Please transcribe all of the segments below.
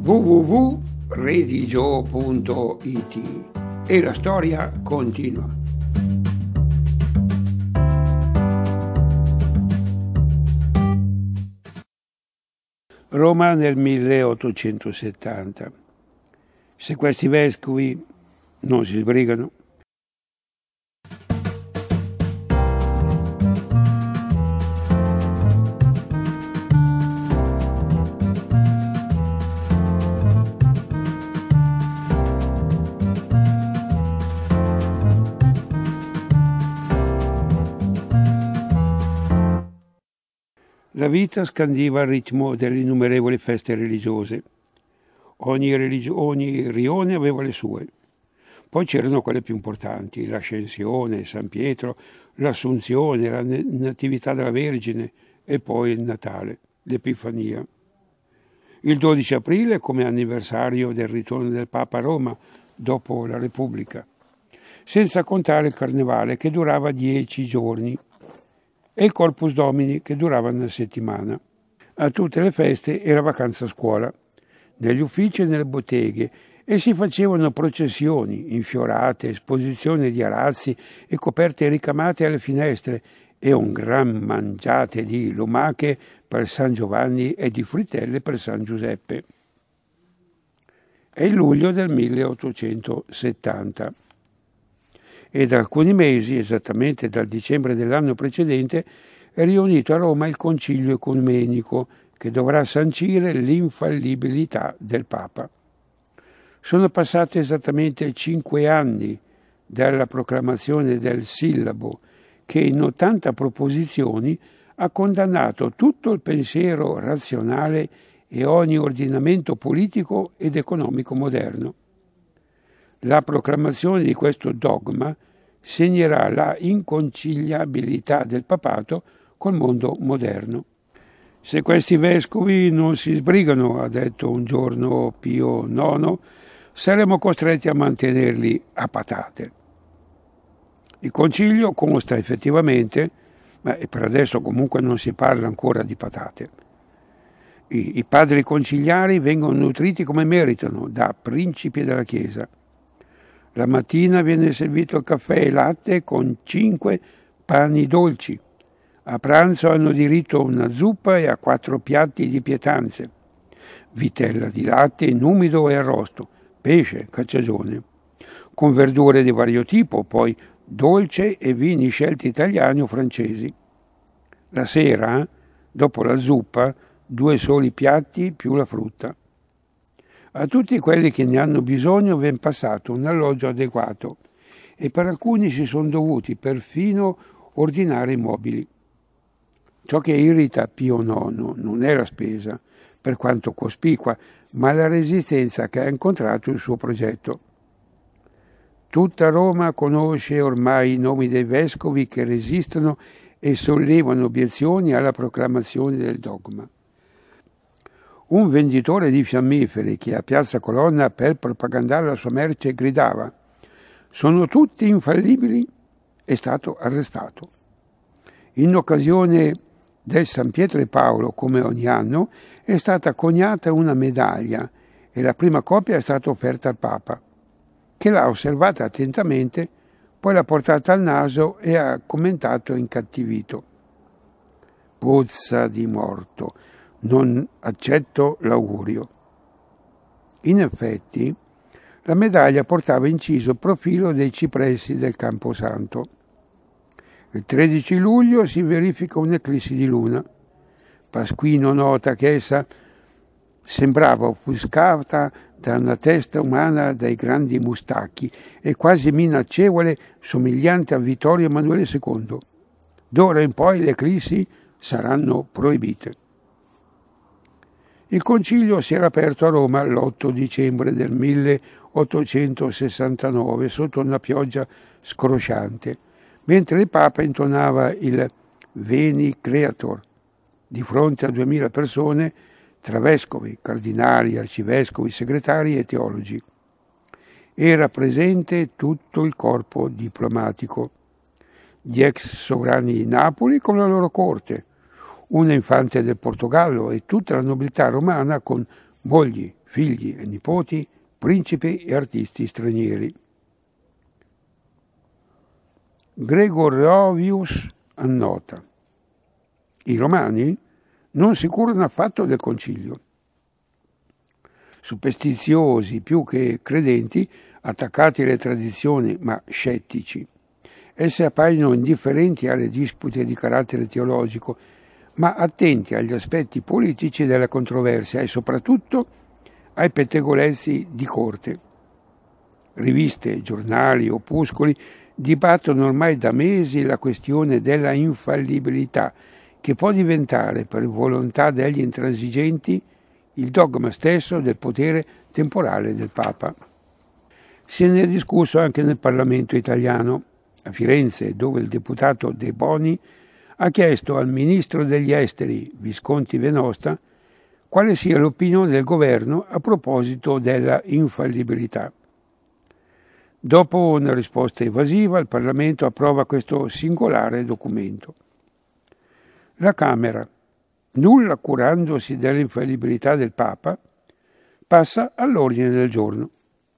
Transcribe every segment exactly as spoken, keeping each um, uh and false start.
w w w punto redigio punto i t e la storia continua. Roma nel milleottocentosettanta. Se questi vescovi non si sbrigano. La vita scandiva al ritmo delle innumerevoli feste religiose. Ogni, religio- ogni rione aveva le sue. Poi c'erano quelle più importanti, l'Ascensione, San Pietro, l'Assunzione, la Natività della Vergine e poi il Natale, l'Epifania. Il dodici aprile come anniversario del ritorno del Papa a Roma dopo la Repubblica, senza contare il Carnevale che durava dieci giorni e il Corpus Domini che durava una settimana. A tutte le feste era vacanza a scuola, negli uffici e nelle botteghe, e si facevano processioni, infiorate, esposizioni di arazzi e coperte ricamate alle finestre e un gran mangiate di lumache per San Giovanni e di frittelle per San Giuseppe. È il luglio del milleottocentosettanta. E da alcuni mesi, esattamente dal dicembre dell'anno precedente, è riunito a Roma il Concilio Ecumenico che dovrà sancire l'infallibilità del Papa. Sono passati esattamente cinque anni dalla proclamazione del Sillabo che in ottanta proposizioni ha condannato tutto il pensiero razionale e ogni ordinamento politico ed economico moderno. La proclamazione di questo dogma segnerà la inconciliabilità del papato col mondo moderno. Se questi vescovi non si sbrigano, ha detto un giorno Pio nono, saremo costretti a mantenerli a patate. Il concilio consta effettivamente, ma per adesso comunque non si parla ancora di patate. I, i padri conciliari vengono nutriti come meritano da principi della Chiesa. La mattina viene servito il caffè e latte con cinque pani dolci. A pranzo hanno diritto a una zuppa e a quattro piatti di pietanze. Vitella di latte in umido e arrosto, pesce, cacciagione, con verdure di vario tipo, poi dolce e vini scelti italiani o francesi. La sera, dopo la zuppa, due soli piatti più la frutta. A tutti quelli che ne hanno bisogno viene passato un alloggio adeguato e per alcuni si sono dovuti perfino ordinare i mobili. Ciò che irrita Pio nono non è la spesa, per quanto cospicua, ma la resistenza che ha incontrato il suo progetto. Tutta Roma conosce ormai i nomi dei vescovi che resistono e sollevano obiezioni alla proclamazione del dogma. Un venditore di fiammiferi che a Piazza Colonna per propagandare la sua merce gridava «Sono tutti infallibili?» è stato arrestato. In occasione del San Pietro e Paolo, come ogni anno, è stata coniata una medaglia e la prima copia è stata offerta al Papa, che l'ha osservata attentamente, poi l'ha portata al naso e ha commentato incattivito. «Puzza di morto, non accetto l'augurio». In effetti, la medaglia portava inciso il profilo dei cipressi del Camposanto. Il tredici luglio si verifica un'eclissi di luna. Pasquino nota che essa sembrava offuscata da una testa umana dai grandi mustacchi e quasi minaccevole, somigliante a Vittorio Emanuele secondo. D'ora in poi le eclissi saranno proibite. Il concilio si era aperto a Roma l'otto dicembre del milleottocentosessantanove sotto una pioggia scrosciante, mentre il Papa intonava il Veni Creator di fronte a duemila persone tra vescovi, cardinali, arcivescovi, segretari e teologi. Era presente tutto il corpo diplomatico, gli ex sovrani di Napoli con la loro corte, un infante del Portogallo e tutta la nobiltà romana con mogli, figli e nipoti, principi e artisti stranieri. Gregorovius annota: i romani non si curano affatto del concilio. Superstiziosi più che credenti, attaccati alle tradizioni ma scettici. Esse appaiono indifferenti alle dispute di carattere teologico, ma attenti agli aspetti politici della controversia e soprattutto ai pettegolezzi di corte. Riviste, giornali, opuscoli dibattono ormai da mesi la questione della infallibilità, che può diventare, per volontà degli intransigenti, il dogma stesso del potere temporale del Papa. Se ne è discusso anche nel Parlamento italiano. A Firenze, dove il deputato De Boni ha chiesto al ministro degli esteri, Visconti Venosta, quale sia l'opinione del governo a proposito della infallibilità. Dopo una risposta evasiva, il Parlamento approva questo singolare documento. La Camera, nulla curandosi dell'infallibilità del Papa, passa all'ordine del giorno.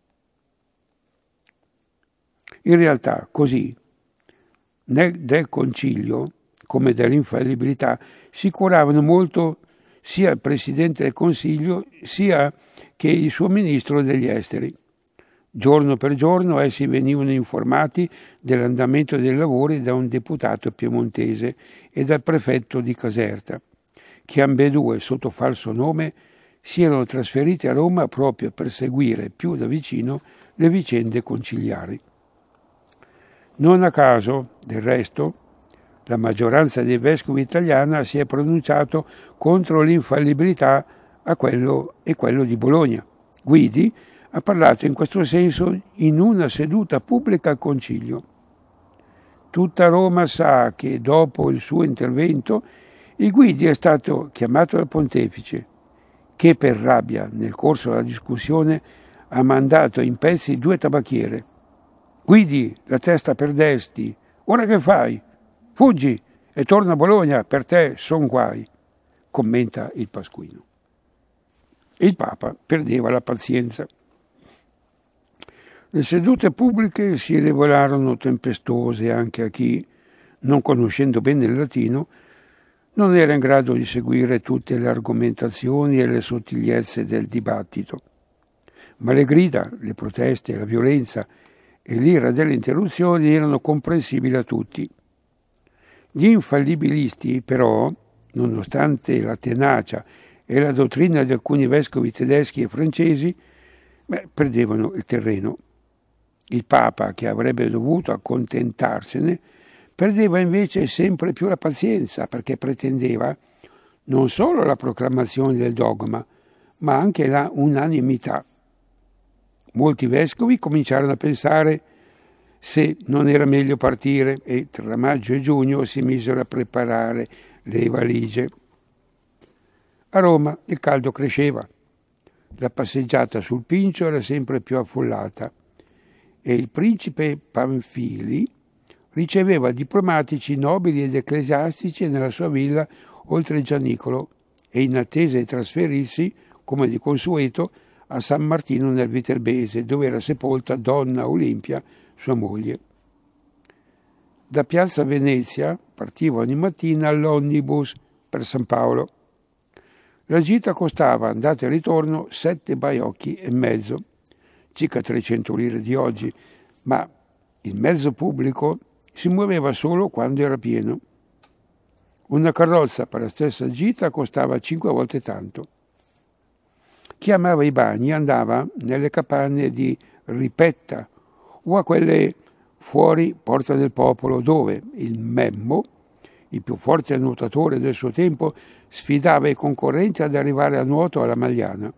In realtà, così, nel, del concilio, come dell'infallibilità, si curavano molto sia il Presidente del Consiglio sia che il suo Ministro degli Esteri. Giorno per giorno essi venivano informati dell'andamento dei lavori da un deputato piemontese e dal prefetto di Caserta, che ambedue, sotto falso nome, si erano trasferiti a Roma proprio per seguire più da vicino le vicende conciliari. Non a caso, del resto, la maggioranza dei vescovi italiana si è pronunciato contro l'infallibilità a quello e quello di Bologna. Guidi ha parlato in questo senso in una seduta pubblica al Concilio. Tutta Roma sa che dopo il suo intervento il Guidi è stato chiamato dal Pontefice, che per rabbia nel corso della discussione ha mandato in pezzi due tabacchiere. Guidi, la testa perdesti, ora che fai? Fuggi e torna a Bologna, per te son guai, commenta il Pasquino. Il Papa perdeva la pazienza. Le sedute pubbliche si rivelarono tempestose anche a chi, non conoscendo bene il latino, non era in grado di seguire tutte le argomentazioni e le sottigliezze del dibattito. Ma le grida, le proteste, la violenza e l'ira delle interruzioni erano comprensibili a tutti. Gli infallibilisti, però, nonostante la tenacia e la dottrina di alcuni vescovi tedeschi e francesi, beh, perdevano il terreno. Il Papa, che avrebbe dovuto accontentarsene, perdeva invece sempre più la pazienza, perché pretendeva non solo la proclamazione del dogma, ma anche la unanimità. Molti vescovi cominciarono a pensare se non era meglio partire e tra maggio e giugno si misero a preparare le valigie. A Roma il caldo cresceva, la passeggiata sul Pincio era sempre più affollata e il principe Panfili riceveva diplomatici nobili ed ecclesiastici nella sua villa oltre il Gianicolo e in attesa di trasferirsi, come di consueto, a San Martino nel Viterbese, dove era sepolta Donna Olimpia, sua moglie. Da Piazza Venezia partiva ogni mattina l'omnibus per San Paolo. La gita costava, andata e ritorno, sette baiocchi e mezzo, circa trecento lire di oggi, ma il mezzo pubblico si muoveva solo quando era pieno. Una carrozza per la stessa gita costava cinque volte tanto. Chi amava i bagni andava nelle capanne di Ripetta o a quelle fuori Porta del Popolo, dove il Memmo, il più forte nuotatore del suo tempo, sfidava i concorrenti ad arrivare a nuoto alla Magliana.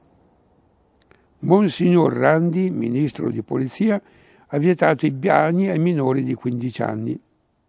Monsignor Randi, ministro di polizia, ha vietato i bagni ai minori di quindici anni.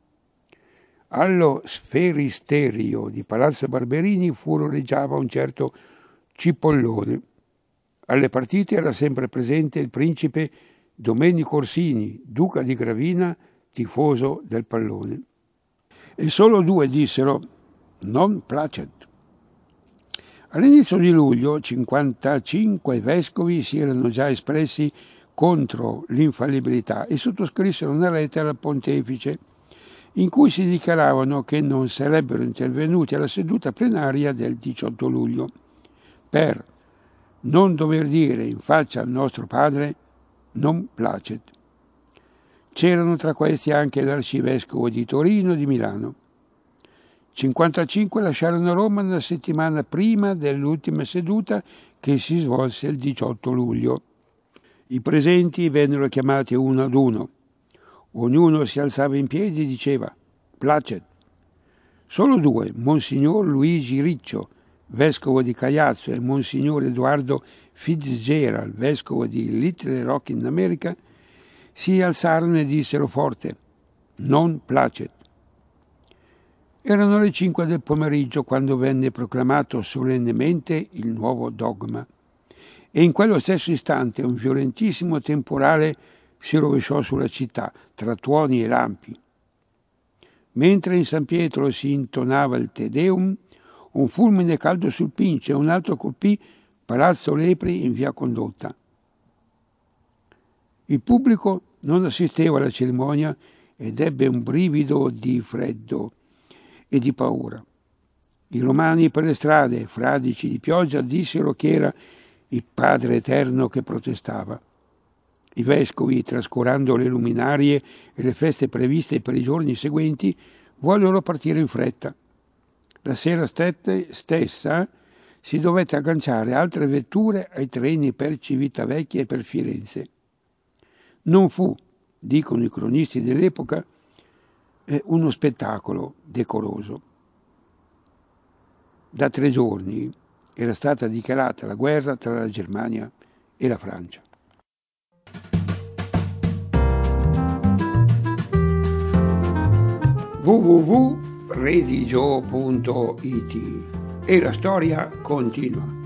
Allo sferisterio di Palazzo Barberini furoreggiava un certo Cipollone. Alle partite era sempre presente il principe Domenico Orsini, duca di Gravina, tifoso del pallone. E solo due dissero «non placet». All'inizio di luglio cinquantacinque vescovi si erano già espressi contro l'infallibilità e sottoscrissero una lettera al pontefice in cui si dichiaravano che non sarebbero intervenuti alla seduta plenaria del diciotto luglio per non dover dire in faccia al nostro padre non placet. C'erano tra questi anche l'arcivescovo di Torino e di Milano. cinquantacinque lasciarono Roma una settimana prima dell'ultima seduta che si svolse il diciotto luglio. I presenti vennero chiamati uno ad uno. Ognuno si alzava in piedi e diceva placet. Solo due, Monsignor Luigi Riccio, vescovo di Caiazzo, e Monsignor Edoardo Fitzgerald, vescovo di Little Rock in America, si alzarono e dissero forte non placet. Erano le cinque del pomeriggio quando venne proclamato solennemente il nuovo dogma e in quello stesso istante un violentissimo temporale si rovesciò sulla città tra tuoni e lampi. Mentre in San Pietro si intonava il Te Deum, un fulmine caldo sul Pincio e un altro colpì Palazzo Lepri in via Condotta. Il pubblico non assisteva alla cerimonia ed ebbe un brivido di freddo e di paura. I romani per le strade, fradici di pioggia, dissero che era il Padre Eterno che protestava. I vescovi, trascurando le luminarie e le feste previste per i giorni seguenti, vollero partire in fretta. La sera stessa si dovette agganciare altre vetture ai treni per Civitavecchia e per Firenze. Non fu, dicono i cronisti dell'epoca, uno spettacolo decoroso. Da tre giorni era stata dichiarata la guerra tra la Germania e la Francia. w w w punto redigio punto it e la storia continua.